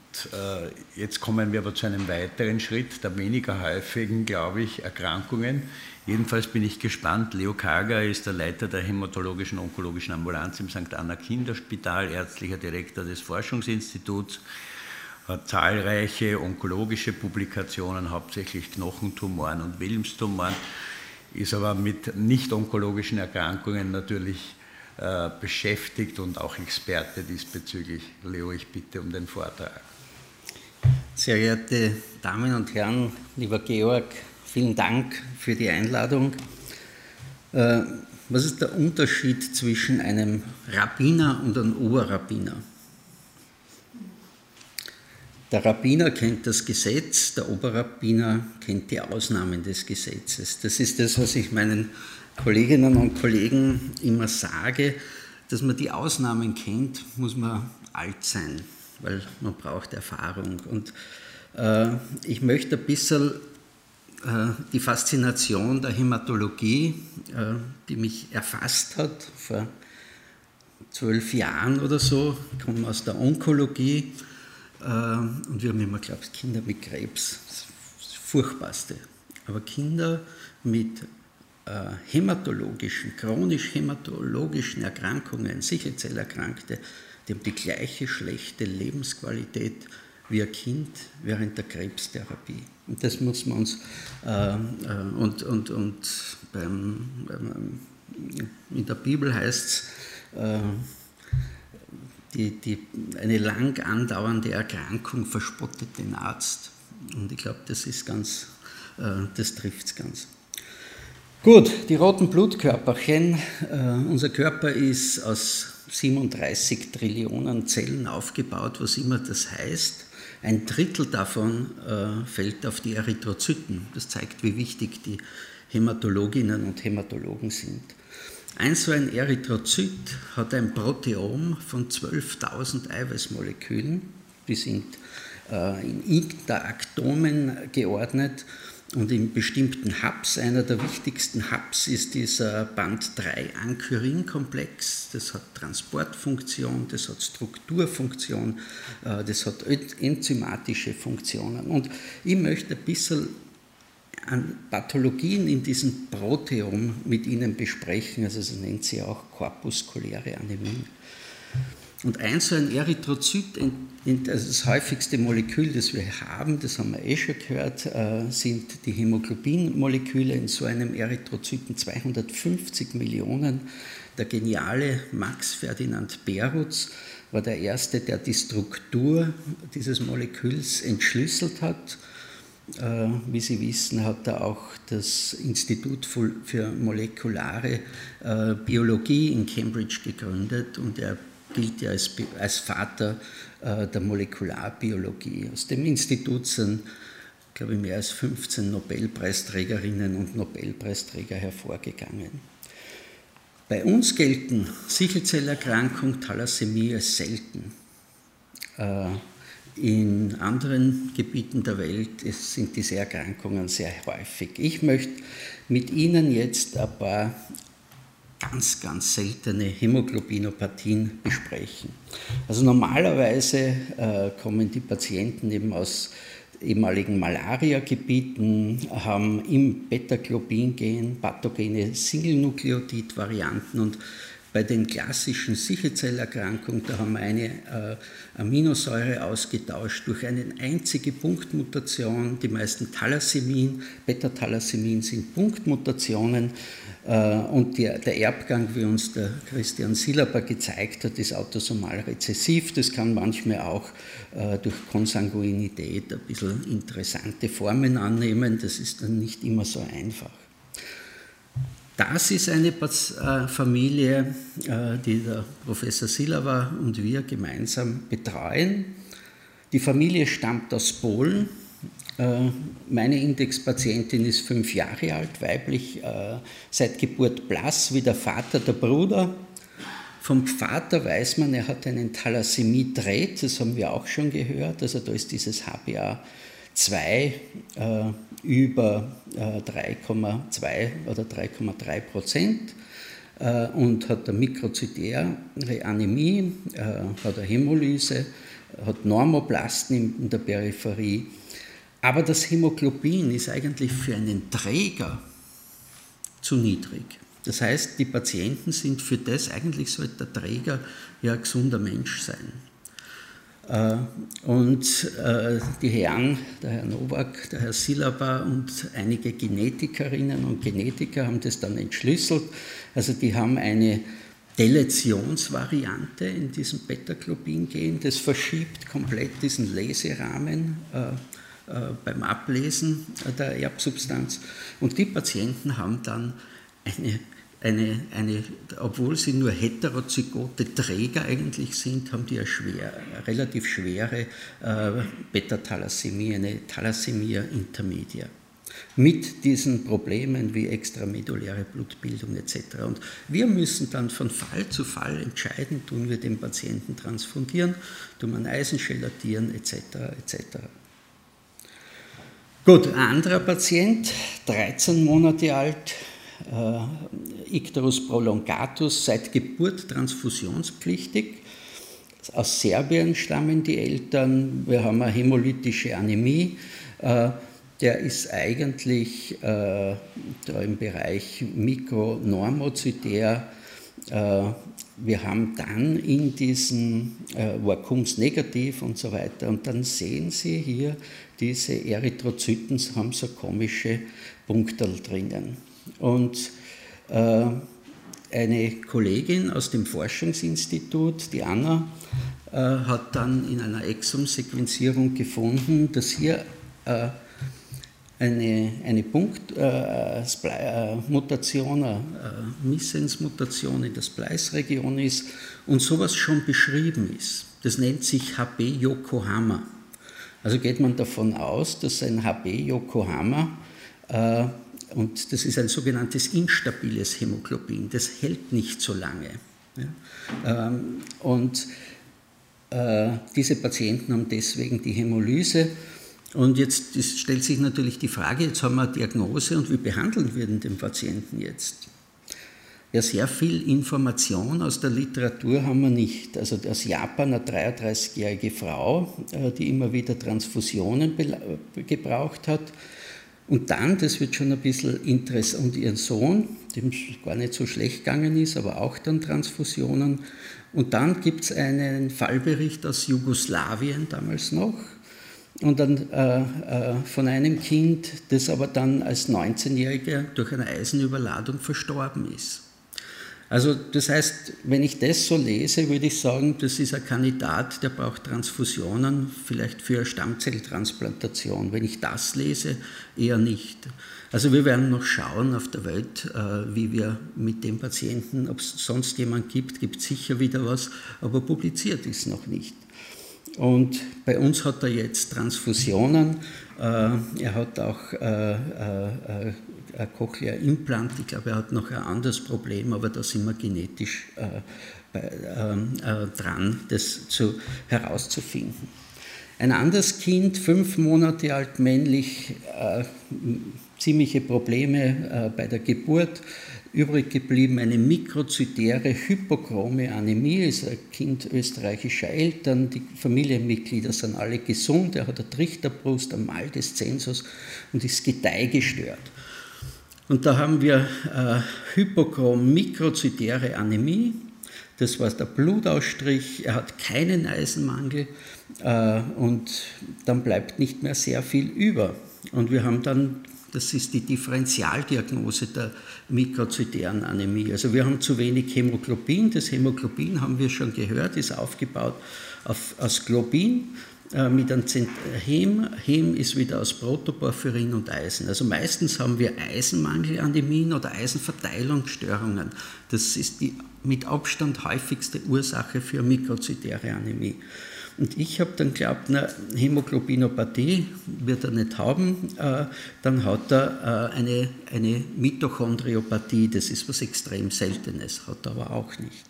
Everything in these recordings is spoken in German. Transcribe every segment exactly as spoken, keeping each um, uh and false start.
äh, jetzt kommen wir aber zu einem weiteren Schritt, der weniger häufigen, glaube ich, Erkrankungen. Jedenfalls bin ich gespannt. Leo Kager ist der Leiter der hämatologischen onkologischen Ambulanz im Sankt Anna Kinderspital, ärztlicher Direktor des Forschungsinstituts, hat zahlreiche onkologische Publikationen, hauptsächlich Knochentumoren und Wilmstumoren, ist aber mit nicht-onkologischen Erkrankungen natürlich äh, beschäftigt und auch Experte diesbezüglich. Leo, ich bitte um den Vortrag. Sehr geehrte Damen und Herren, lieber Georg, vielen Dank für die Einladung. Äh, was ist der Unterschied zwischen einem Rabbiner und einem Oberrabbiner? Der Rabbiner kennt das Gesetz, der Oberrabbiner kennt die Ausnahmen des Gesetzes. Das ist das, was ich meinen Kolleginnen und Kollegen immer sage. Dass man die Ausnahmen kennt, muss man alt sein, weil man braucht Erfahrung. Und äh, ich möchte ein bisschen äh, die Faszination der Hämatologie, äh, die mich erfasst hat vor zwölf Jahren oder so, ich komme aus der Onkologie, und wir haben immer geglaubt, Kinder mit Krebs, das, das Furchtbarste. Aber Kinder mit äh, hämatologischen, chronisch hämatologischen Erkrankungen, Sichelzellerkrankte, die haben die gleiche schlechte Lebensqualität wie ein Kind während der Krebstherapie. Und das muss man uns, äh, äh, und, und, und beim, beim, in der Bibel heißt es, äh, Die, die, eine lang andauernde Erkrankung verspottet den Arzt. Und ich glaube, das ist ganz, äh, das trifft es ganz. Gut, die roten Blutkörperchen. Äh, unser Körper ist aus siebenunddreißig Trillionen Zellen aufgebaut, was immer das heißt. Ein Drittel davon äh, fällt auf die Erythrozyten. Das zeigt, wie wichtig die Hämatologinnen und Hämatologen sind. Ein so ein Erythrozyt hat ein Proteom von zwölftausend Eiweißmolekülen, die sind äh, in Interaktomen geordnet und in bestimmten Hubs. Einer der wichtigsten Hubs ist dieser Band drei Ankyrin-Komplex. Das hat Transportfunktion, das hat Strukturfunktion, äh, das hat enzymatische Funktionen. Und ich möchte ein bisschen an Pathologien in diesem Proteom mit Ihnen besprechen, also das nennt sie auch korpuskuläre Anämie. Und ein so ein Erythrozyt, also das häufigste Molekül, das wir haben, das haben wir eh schon gehört, sind die Hämoglobinmoleküle in so einem Erythrozyten zweihundertfünfzig Millionen. Der geniale Max Ferdinand Perutz war der Erste, der die Struktur dieses Moleküls entschlüsselt hat. Wie Sie wissen, hat er auch das Institut für molekulare Biologie in Cambridge gegründet und er gilt ja als, als Vater der Molekularbiologie. Aus dem Institut sind, glaube ich, mehr als fünfzehn Nobelpreisträgerinnen und Nobelpreisträger hervorgegangen. Bei uns gelten Sichelzellerkrankung, Thalassämie als selten. In anderen Gebieten der Welt sind diese Erkrankungen sehr häufig. Ich möchte mit Ihnen jetzt ein paar ganz, ganz seltene Hämoglobinopathien besprechen. Also normalerweise äh, kommen die Patienten eben aus ehemaligen Malaria-Gebieten, haben im Beta-Globin-Gen pathogene Single-Nukleotid-Varianten und bei den klassischen Sichelzellerkrankungen, da haben wir eine äh, Aminosäure ausgetauscht durch eine einzige Punktmutation. Die meisten Thalassämien, Beta-Thalassämien sind Punktmutationen äh, und der, der Erbgang, wie uns der Christian Silber gezeigt hat, ist autosomal rezessiv. Das kann manchmal auch äh, durch Konsanguinität ein bisschen interessante Formen annehmen. Das ist dann nicht immer so einfach. Das ist eine Familie, die der Professor Silava und wir gemeinsam betreuen. Die Familie stammt aus Polen. Meine Indexpatientin ist fünf Jahre alt, weiblich, seit Geburt blass, wie der Vater, der Bruder. Vom Vater weiß man, er hat einen Thalassämie-Trait, das haben wir auch schon gehört. Also da ist dieses H b A zwei äh, über äh, drei Komma zwei oder drei Komma drei Prozent äh, und hat eine mikrozytäre Anämie, äh, hat eine Hämolyse hat Normoblasten in der Peripherie. Aber das Hämoglobin ist eigentlich für einen Träger zu niedrig. Das heißt, die Patienten sind für das, eigentlich sollte der Träger ja ein gesunder Mensch sein. Und die Herren, der Herr Nowak, der Herr Silaba und einige Genetikerinnen und Genetiker haben das dann entschlüsselt. Also die haben eine Deletionsvariante in diesem Beta-Globin-Gen, das verschiebt komplett diesen Leserahmen äh, äh, beim Ablesen der Erbsubstanz. Und die Patienten haben dann eine Eine, eine, obwohl sie nur heterozygote Träger eigentlich sind, haben die eine, schwer, eine relativ schwere äh, Beta-Thalassämie, eine Thalassämia intermedia, mit diesen Problemen wie extrameduläre Blutbildung et cetera. Und wir müssen dann von Fall zu Fall entscheiden, tun wir den Patienten transfundieren, tun wir Eisen gelatieren et cetera et cetera. Gut, ein anderer Patient, dreizehn Monate alt, Äh, Icterus prolongatus, seit Geburt transfusionspflichtig. Aus Serbien stammen die Eltern. Wir haben eine hämolytische Anämie. Äh, der ist eigentlich äh, da im Bereich mikronormozytär. Äh, wir haben dann in diesem äh, Vakuums negativ und so weiter. Und dann sehen Sie hier, diese Erythrozyten haben so komische Punkterl drinnen. Und äh, eine Kollegin aus dem Forschungsinstitut, die Anna, äh, hat dann in einer Exom-Sequenzierung gefunden, dass hier äh, eine, eine Punktmutation, äh, äh, äh, Missens-Mutation in der Splice-Region ist und sowas schon beschrieben ist. Das nennt sich H B Yokohama. Also geht man davon aus, dass ein H B Yokohama äh, und das ist ein sogenanntes instabiles Hämoglobin, das hält nicht so lange. Ja. Und äh, diese Patienten haben deswegen die Hämolyse. Und jetzt ist, stellt sich natürlich die Frage, jetzt haben wir eine Diagnose und wie behandeln wir denn den Patienten jetzt? Ja, sehr viel Information aus der Literatur haben wir nicht. Also aus Japan eine dreiunddreißigjährige Frau, äh, die immer wieder Transfusionen gebraucht hat. Und dann, das wird schon ein bisschen interessant, und ihren Sohn, dem gar nicht so schlecht gegangen ist, aber auch dann Transfusionen. Und dann gibt es einen Fallbericht aus Jugoslawien damals noch, und dann äh, äh, von einem Kind, das aber dann als neunzehnjähriger durch eine Eisenüberladung verstorben ist. Also das heißt, wenn ich das so lese, würde ich sagen, das ist ein Kandidat, der braucht Transfusionen, vielleicht für eine Stammzelltransplantation. Wenn ich das lese, eher nicht. Also wir werden noch schauen auf der Welt, wie wir mit dem Patienten, ob es sonst jemand gibt, gibt es sicher wieder was, aber publiziert ist noch nicht. Und bei uns hat er jetzt Transfusionen, er hat auch ein Cochlea-Implant, ich glaube, er hat noch ein anderes Problem, aber da sind wir genetisch äh, bei, äh, dran, das zu, herauszufinden. Ein anderes Kind, fünf Monate alt, männlich, äh, ziemliche Probleme äh, bei der Geburt, übrig geblieben eine mikrozytäre hypochrome Anämie, ist ein Kind österreichischer Eltern, die Familienmitglieder sind alle gesund, er hat eine Trichterbrust, ein Mal des Zensus und ist gedeihgestört. Und da haben wir äh, hypochrom-mikrozytäre Anämie, das war der Blutausstrich, er hat keinen Eisenmangel äh, und dann bleibt nicht mehr sehr viel über. Und wir haben dann, das ist die Differentialdiagnose der mikrozytären Anämie. Also wir haben zu wenig Hämoglobin, das Hämoglobin haben wir schon gehört, ist aufgebaut auf, aus Globin, mit einem Hem. Hem ist wieder aus Protoporphyrin und Eisen. Also meistens haben wir Eisenmangelanämien oder Eisenverteilungsstörungen. Das ist die mit Abstand häufigste Ursache für mikrozytäre Anämie. Und ich habe dann geglaubt, na, Hämoglobinopathie wird er nicht haben, äh, dann hat er äh, eine, eine Mitochondriopathie, das ist was extrem Seltenes, hat er aber auch nicht.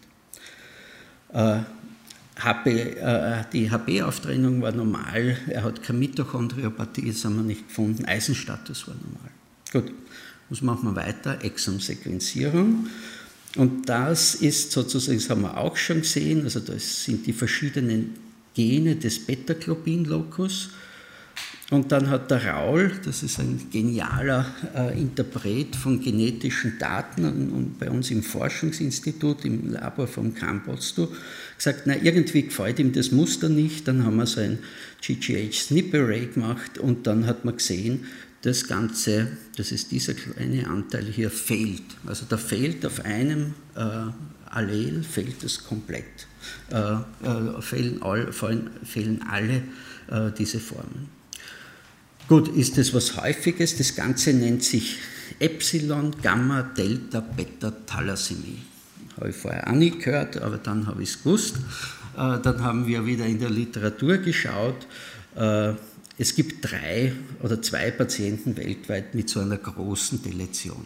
Äh, H B, äh, die H B-Auftrennung war normal, er hat keine Mitochondriopathie, das haben wir nicht gefunden, Eisenstatus war normal. Gut, was machen wir weiter? Exom-Sequenzierung. Und das ist sozusagen, das haben wir auch schon gesehen, also das sind die verschiedenen Gene des Beta-Globin-Locus. Und dann hat der Raul, das ist ein genialer äh, Interpret von genetischen Daten und, und bei uns im Forschungsinstitut, im Labor vom Campbell-Stu, gesagt, na, irgendwie gefällt ihm das Muster nicht. Dann haben wir so ein G G H-Snip-Array gemacht und dann hat man gesehen, das Ganze, das ist dieser kleine Anteil hier, fehlt. Also da fehlt auf einem äh, Allel, fehlt es komplett. Äh, äh, fehlen, all, fehlen alle äh, diese Formen. Gut, ist das was Häufiges? Das Ganze nennt sich Epsilon, Gamma, Delta, Beta, Thalassämie. Habe ich vorher auch nicht gehört, aber dann habe ich es gewusst. Äh, dann haben wir wieder in der Literatur geschaut. Äh, es gibt drei oder zwei Patienten weltweit mit so einer großen Deletion.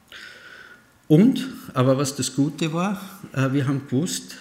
Und, aber was das Gute war, äh, wir haben gewusst,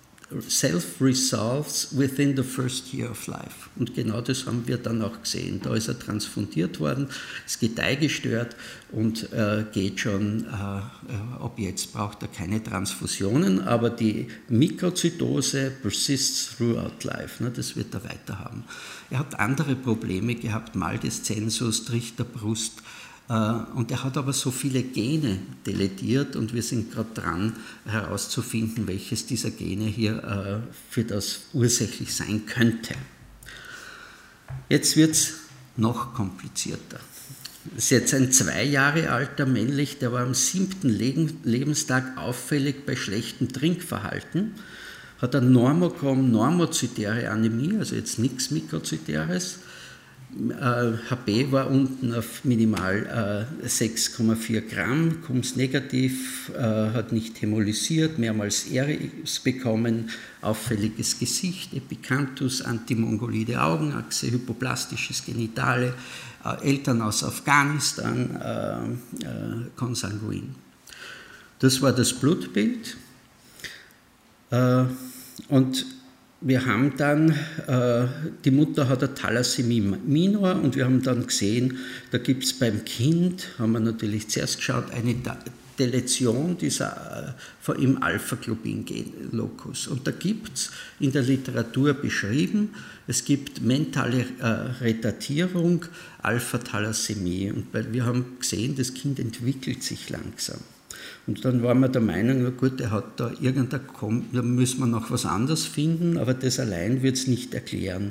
Self-resolves within the first year of life. Und genau das haben wir dann auch gesehen. Da ist er transfundiert worden, ist gedeihgestört und äh, geht schon, äh, ab jetzt braucht er keine Transfusionen, aber die Mikrozytose persists throughout life, ne, das wird er weiter haben. Er hat andere Probleme gehabt, Malteszensus, Trichterbrust, und er hat aber so viele Gene deletiert und wir sind gerade dran herauszufinden, welches dieser Gene hier für das ursächlich sein könnte. Jetzt wird es noch komplizierter. Das ist jetzt ein zwei Jahre alter männlich, der war am siebten Lebenstag auffällig bei schlechtem Trinkverhalten, hat eine Normochrom-normozytäre Anämie, also jetzt nichts Mikrozytäres. H B war unten auf minimal äh, sechs Komma vier Gramm, Kums negativ, äh, hat nicht hämolysiert, mehrmals Eris bekommen, auffälliges Gesicht, Epicanthus, antimongolide Augenachse, hypoplastisches Genitale, äh, Eltern aus Afghanistan, äh, äh, konsanguin. Das war das Blutbild. Äh, und wir haben dann, äh, die Mutter hat eine Thalassämie minor und wir haben dann gesehen, da gibt es beim Kind, haben wir natürlich zuerst geschaut, eine Deletion dieser, äh, im Alpha-Globin-Locus. Und da gibt es in der Literatur beschrieben, es gibt mentale äh, Retardierung, Alpha-Thalassämie. Und wir haben gesehen, das Kind entwickelt sich langsam. Und dann waren wir der Meinung, na gut, er hat da irgendein, da müssen wir noch was anderes finden, aber das allein wird es nicht erklären.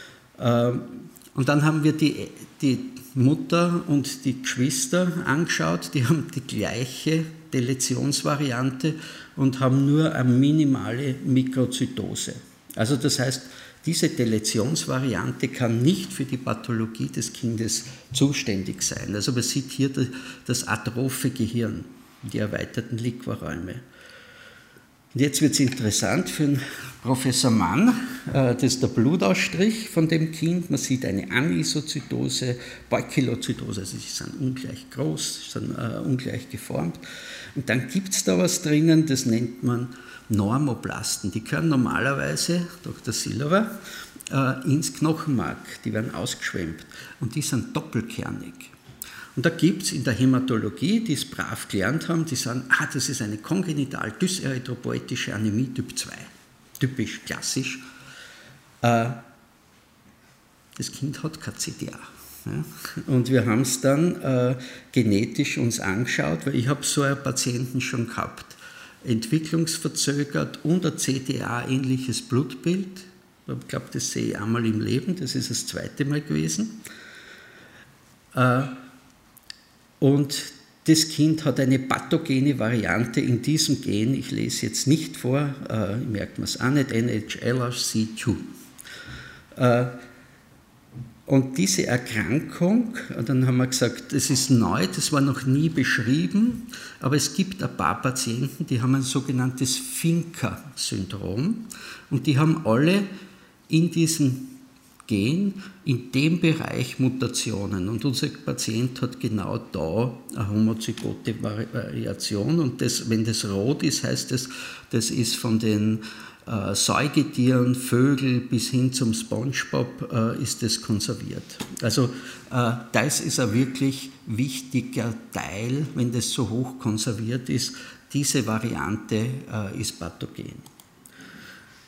Und dann haben wir die, die Mutter und die Geschwister angeschaut, die haben die gleiche Deletionsvariante und haben nur eine minimale Mikrozytose. Also das heißt, diese Deletionsvariante kann nicht für die Pathologie des Kindes zuständig sein. Also man sieht hier das atrophe Gehirn, die erweiterten Liquorräume. Und jetzt wird es interessant für den Professor Mann. Das ist der Blutausstrich von dem Kind. Man sieht eine Anisozytose, Poikilozytose, also sie sind ungleich groß, sind äh, ungleich geformt. Und dann gibt es da was drinnen, das nennt man Normoblasten. Die gehören normalerweise, Doktor Silva, äh, ins Knochenmark. Die werden ausgeschwemmt und die sind doppelkernig. Und da gibt es in der Hämatologie, die es brav gelernt haben, die sagen, ah, das ist eine kongenital dyserythropoetische Anämie Typ zwei. Typisch, klassisch. Äh, das Kind hat kein C D A. Ja? Und wir haben es dann äh, genetisch uns angeschaut, weil ich habe so einen Patienten schon gehabt. Entwicklungsverzögert und ein C D A-ähnliches Blutbild. Ich glaube, das sehe ich einmal im Leben, das ist das zweite Mal gewesen. Äh, Und das Kind hat eine pathogene Variante in diesem Gen, ich lese jetzt nicht vor, äh, merkt man es auch nicht, N H L R C zwei. Äh, und diese Erkrankung, dann haben wir gesagt, das ist neu, das war noch nie beschrieben, aber es gibt ein paar Patienten, die haben ein sogenanntes Finker-Syndrom und die haben alle in diesem Gen in dem Bereich Mutationen. Und unser Patient hat genau da eine homozygote Variation. Und das, wenn das rot ist, heißt das, das ist von den äh, Säugetieren, Vögel bis hin zum SpongeBob äh, ist das konserviert. Also äh, das ist ein wirklich wichtiger Teil, wenn das so hoch konserviert ist. Diese Variante äh, ist pathogen.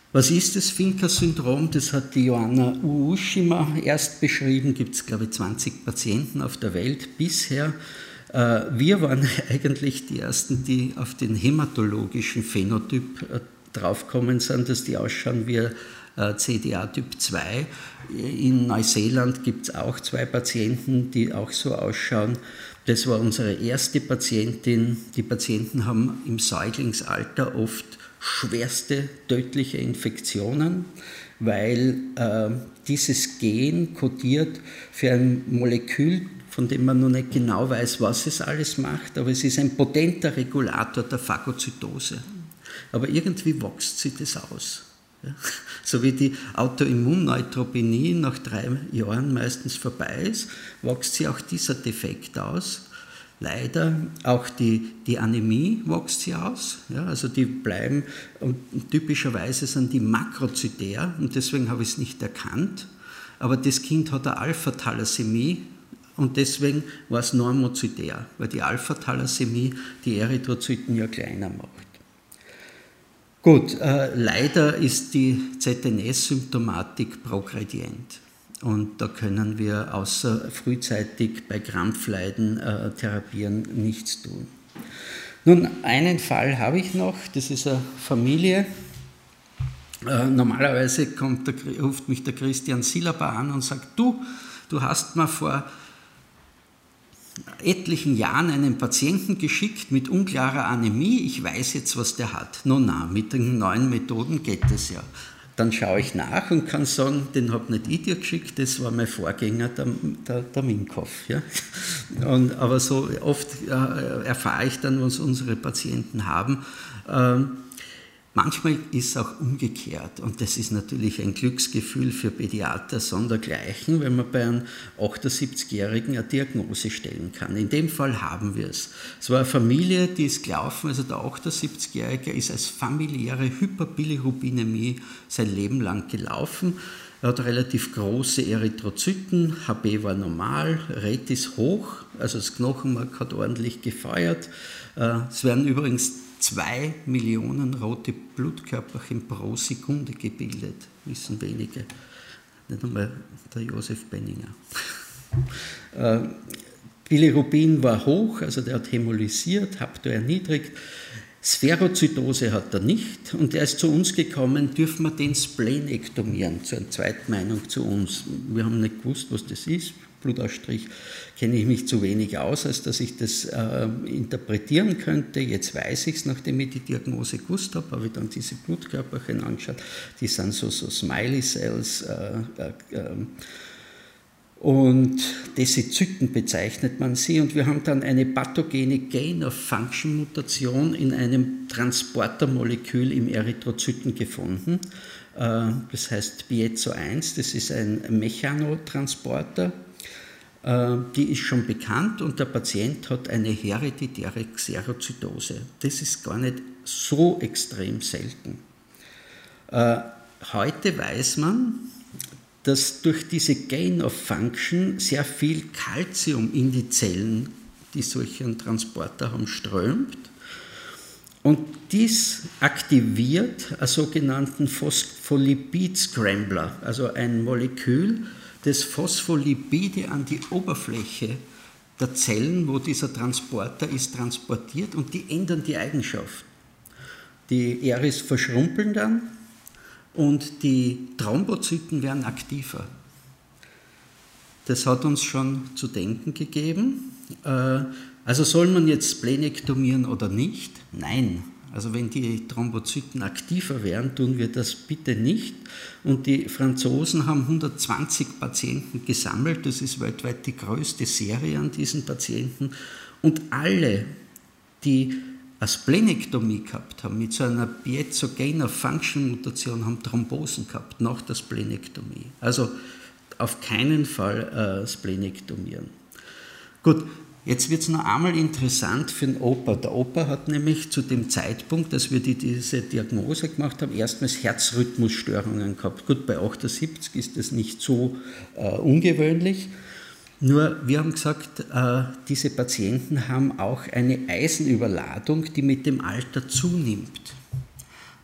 Was ist das Finker-Syndrom? Das hat die Joanna Uushima erst beschrieben, gibt es glaube ich zwanzig Patienten auf der Welt bisher. Wir waren eigentlich die Ersten, die auf den hämatologischen Phänotyp draufgekommen sind, dass die ausschauen wie C D A Typ zwei. In Neuseeland gibt es auch zwei Patienten, die auch so ausschauen. Das war unsere erste Patientin. Die Patienten haben im Säuglingsalter oft schwerste tödliche Infektionen, weil äh, dieses Gen kodiert für ein Molekül, von dem man noch nicht genau weiß, was es alles macht, aber es ist ein potenter Regulator der Phagozytose. Aber irgendwie wächst sie das aus. Ja? So wie die Autoimmunneutropenie nach drei Jahren meistens vorbei ist, wächst sie auch dieser Defekt aus. Leider auch die, die Anämie wächst sie aus, ja, also die bleiben, und typischerweise sind die makrozytär und deswegen habe ich es nicht erkannt, aber das Kind hat eine Alpha-Thalassämie und deswegen war es normozytär, weil die Alpha-Thalassämie die Erythrozyten ja kleiner macht. Gut, äh, leider ist die Z N S-Symptomatik progredient. Und da können wir außer frühzeitig bei Krampfleiden äh, therapieren nichts tun. Nun, einen Fall habe ich noch, das ist eine Familie. Äh, normalerweise kommt der, ruft mich der Christian Silaba an und sagt, du, du hast mir vor etlichen Jahren einen Patienten geschickt mit unklarer Anämie, ich weiß jetzt, was der hat. No, na, mit den neuen Methoden geht es ja. Dann schaue ich nach und kann sagen, den habe nicht ich dir geschickt, das war mein Vorgänger, der, der, der Minkoff. Ja? Und, aber so oft äh, erfahre ich dann, was unsere Patienten haben. Ähm, manchmal ist es auch umgekehrt und das ist natürlich ein Glücksgefühl für Pädiater sondergleichen, wenn man bei einem achtundsiebzigjährigen eine Diagnose stellen kann. In dem Fall haben wir es. Es war eine Familie, die ist gelaufen, also der achtundsiebzigjährige ist als familiäre Hyperbilirubinämie sein Leben lang gelaufen. Er hat relativ große Erythrozyten, H B war normal, Ret ist hoch, also das Knochenmark hat ordentlich gefeuert. Es werden übrigens zwei Millionen rote Blutkörperchen pro Sekunde gebildet, wissen wenige, nicht einmal der Josef Benninger. äh, Bilirubin war hoch, also der hat hämolysiert, Hapto erniedrigt, Spherozytose hat er nicht und er ist zu uns gekommen, dürfen wir den splenektomieren, zur Zweitmeinung zu uns. Wir haben nicht gewusst, was das ist. Blutausstrich kenne ich mich zu wenig aus, als dass ich das äh, interpretieren könnte. Jetzt weiß ich es, nachdem ich die Diagnose gewusst habe, habe ich dann diese Blutkörperchen angeschaut. Die sind so, so Smiley Cells äh, äh, äh, und Desizyten bezeichnet man sie. Und wir haben dann eine pathogene Gain-of-Function-Mutation in einem Transportermolekül im Erythrozyten gefunden. Äh, das heißt Piezo eins, das ist ein Mechanotransporter. Die ist schon bekannt und der Patient hat eine hereditäre Xerozytose. Das ist gar nicht so extrem selten. Heute weiß man, dass durch diese Gain of Function sehr viel Calcium in die Zellen, die solchen Transporter haben, strömt. Und dies aktiviert einen sogenannten Phospholipid-Scrambler, also ein Molekül, das Phospholipide an die Oberfläche der Zellen, wo dieser Transporter ist, transportiert und die ändern die Eigenschaft. Die Eris verschrumpeln dann und die Thrombozyten werden aktiver. Das hat uns schon zu denken gegeben. Also soll man jetzt splenektomieren oder nicht? Nein. Also wenn die Thrombozyten aktiver werden, tun wir das bitte nicht. Und die Franzosen haben hundertzwanzig Patienten gesammelt, das ist weltweit die größte Serie an diesen Patienten. Und alle, die eine Splenektomie gehabt haben, mit so einer Piezo-Gain-of-Function-Mutation, haben Thrombosen gehabt nach der Splenektomie. Also auf keinen Fall äh, splenektomieren. Gut. Jetzt wird es noch einmal interessant für den Opa. Der Opa hat nämlich zu dem Zeitpunkt, als wir die, diese Diagnose gemacht haben, erstmals Herzrhythmusstörungen gehabt. Gut, bei achtundsiebzig ist das nicht so äh, ungewöhnlich. Nur wir haben gesagt, äh, diese Patienten haben auch eine Eisenüberladung, die mit dem Alter zunimmt.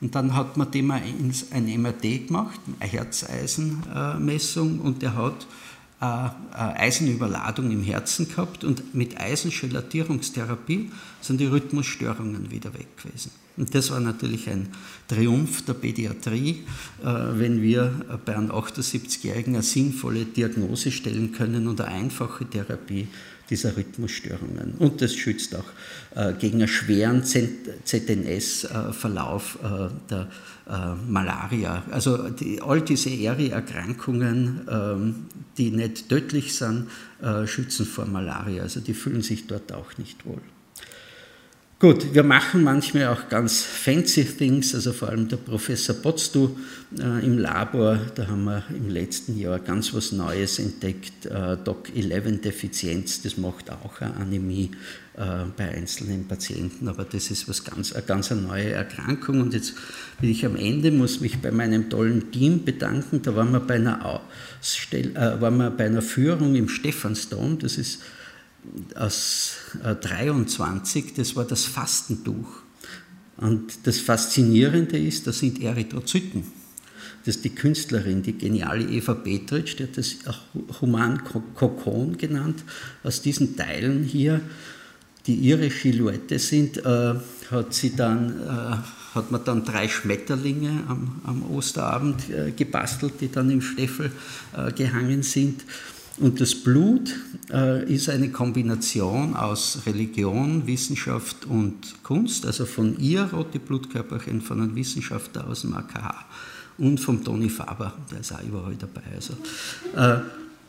Und dann hat man dem ein M R T gemacht, eine Herzeisenmessung, und der hat eine Eisenüberladung im Herzen gehabt, und mit Eisenchelatierungstherapie sind die Rhythmusstörungen wieder weg gewesen. Und das war natürlich ein Triumph der Pädiatrie, wenn wir bei einem achtundsiebzigjährigen eine sinnvolle Diagnose stellen können und eine einfache Therapie dieser Rhythmusstörungen. Und das schützt auch äh, gegen einen schweren Z N S-Verlauf äh, der äh, Malaria. Also die, all diese E R I-Erkrankungen, ähm, die nicht tödlich sind, äh, schützen vor Malaria. Also die fühlen sich dort auch nicht wohl. Gut, wir machen manchmal auch ganz fancy things, also vor allem der Professor Potzdu äh, im Labor, da haben wir im letzten Jahr ganz was Neues entdeckt, äh, D O C elf Defizienz, das macht auch eine Anämie äh, bei einzelnen Patienten, aber das ist was ganz, eine ganz eine neue Erkrankung. Und jetzt bin ich am Ende, muss mich bei meinem tollen Team bedanken, da waren wir bei einer, Ausstell äh, waren wir bei einer Führung im Stephansdom, das ist aus äh, dreiundzwanzig, das war das Fastentuch. Und das Faszinierende ist, da sind Erythrozyten. Das ist die Künstlerin, die geniale Eva Petritsch, die hat das Human-Kokon genannt. Aus diesen Teilen hier, die ihre Silhouette sind, äh, hat, sie dann, äh, hat man dann drei Schmetterlinge am, am Osterabend äh, gebastelt, die dann im Steffel äh, gehangen sind. Und das Blut äh, ist eine Kombination aus Religion, Wissenschaft und Kunst, also von ihr Rote Blutkörperchen, von einem Wissenschaftler aus dem A K H und vom Toni Faber, der ist auch überall dabei. Also, äh,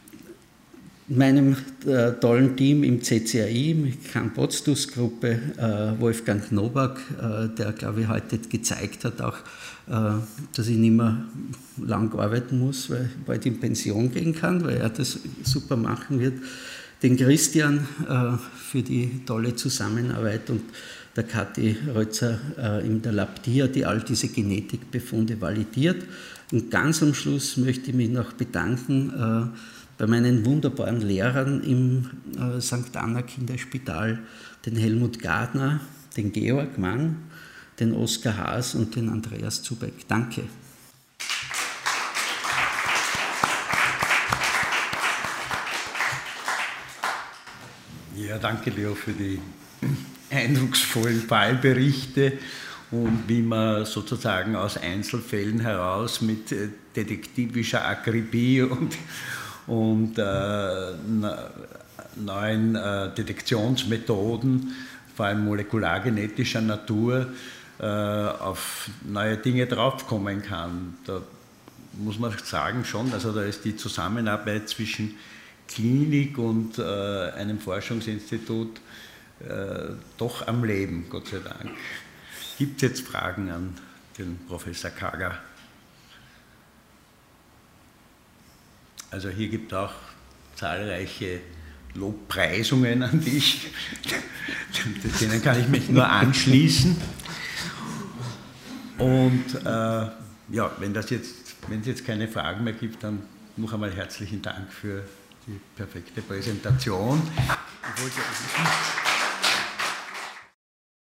meinem äh, tollen Team im C C A I, mit Kahn-Potztus-Gruppe, äh, Wolfgang Nowak, äh, der, glaube ich, heute gezeigt hat, auch, äh, dass ich nicht mehr lang arbeiten muss, weil ich bald in Pension gehen kann, weil er das super machen wird. Den Christian äh, für die tolle Zusammenarbeit und der Kathi Rötzer äh, in der Labdia, die all diese Genetikbefunde validiert. Und ganz am Schluss möchte ich mich noch bedanken äh, bei meinen wunderbaren Lehrern im äh, Sankt Anna Kinderspital, den Helmut Gardner, den Georg Mann, den Oskar Haas und den Andreas Zubeck. Danke. Ja, danke Leo für die eindrucksvollen Fallberichte und wie man sozusagen aus Einzelfällen heraus mit detektivischer Akribie und und äh, neuen äh, Detektionsmethoden, vor allem molekulargenetischer Natur, äh, auf neue Dinge draufkommen kann. Da muss man sagen schon, also da ist die Zusammenarbeit zwischen Klinik und äh, einem Forschungsinstitut äh, doch am Leben, Gott sei Dank. Gibt es jetzt Fragen an den Professor Kager? Also hier gibt es auch zahlreiche Lobpreisungen an dich, denen kann ich mich nur anschließen. Und äh, ja, wenn das jetzt, wenn es jetzt keine Fragen mehr gibt, dann noch einmal herzlichen Dank für die perfekte Präsentation. Ich wollte